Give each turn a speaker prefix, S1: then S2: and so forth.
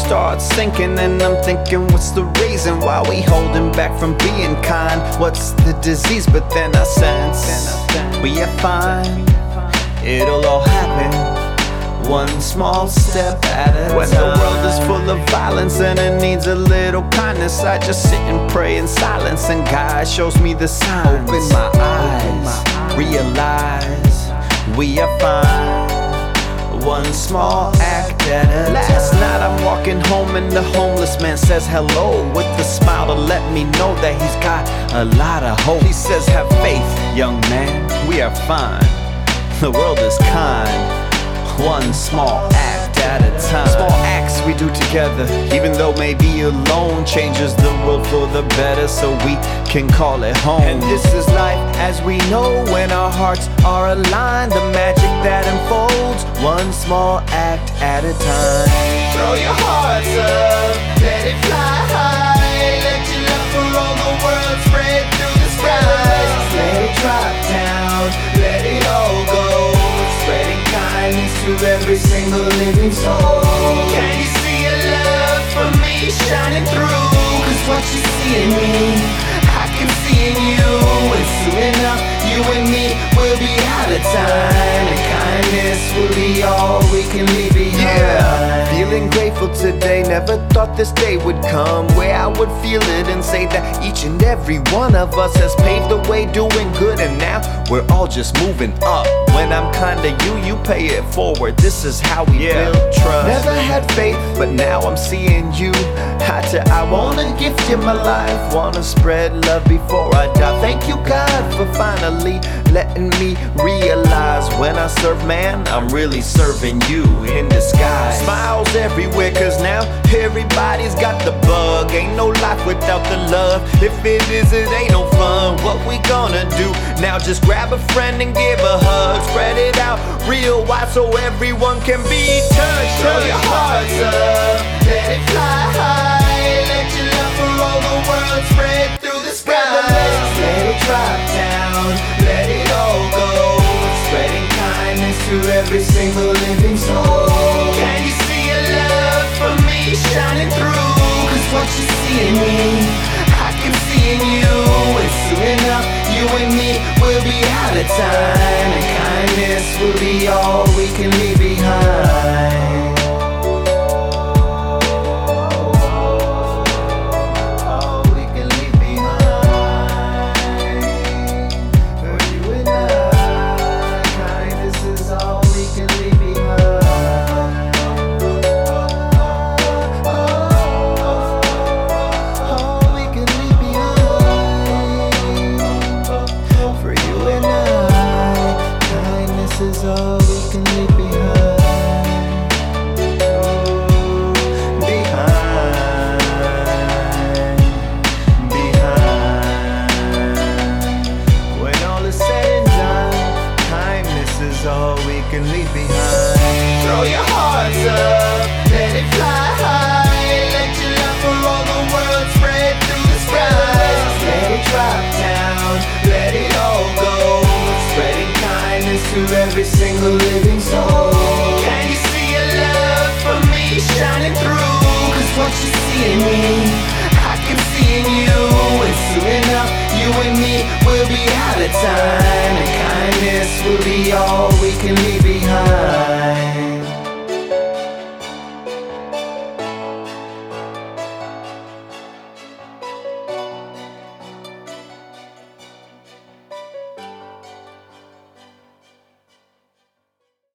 S1: start sinking, and I'm thinking, what's the reason why we holding back from being kind? What's the disease? But then I sense we are fine. It'll all happen one small step at a time. When the world is full of violence and it needs a little kindness, I just sit and pray in silence, and God shows me the signs. Open my eyes, realize we are fine. One small act at a time. Last night I'm walking home and the homeless man says hello with a smile to let me know that he's got a lot of hope. He says, have faith, young man, we are fine. The world is kind. One small act at a time. Small acts we do together, even though maybe alone, changes the world for the better, so we can call it home. And this is life as we know, when our hearts are aligned, the magic that unfolds, one small act at a time. Throw your hearts up, let it fly high, let your love for all the world spread through the skies. Let it drop down, let it all go, spreading kindness to every single living soul. Can you see your love for me shining through? Cause what you see in me, I can see in you. And soon enough, you and me will be out of time, and kindness will be all we can leave behind. Yeah, feeling grateful today. Never thought this day would come where I would feel it and say that each and every one of us has paved the way doing good, and now we're all just moving up. When I'm kinda you pay it forward. This is how we build trust. Never had faith, but now I'm seeing you eye to eye. Wanna gift you my life, wanna spread love before I die. Thank you, God, for finally letting me realize when I serve man, I'm really serving you in disguise. Smiles everywhere, cause now everybody's got the bug. Ain't no life without the love. If it is, it ain't no fun. What we gonna do now? Just grab a friend and give a hug. Spread it out real wide so everyone can be touched. Throw your hearts up, let it fly high, let your love for all the world spread through the skies. Let it drop down, let it all go, spreading kindness to every single living soul. Can you see your love for me shining through? Cause what you see in me, I can see in you. And soon enough, you and me will be out of time, and kindness will be all we can leave behind. All we can leave behind. For you and I, kindness is all we can leave behind. All we can leave behind. For you and I, kindness is all we can leave behind. When all is said and done, kindness is all we can leave behind. Throw your hearts up, let it fly high, let your love for all the world spread through the skies. Let it drop down, let it all go, spreading kindness to every single living soul. Can you see your love for me shining through? Cause what you see in me, I can see in you. And soon enough, you and me will be out of time, and kindness will be all we can leave behind.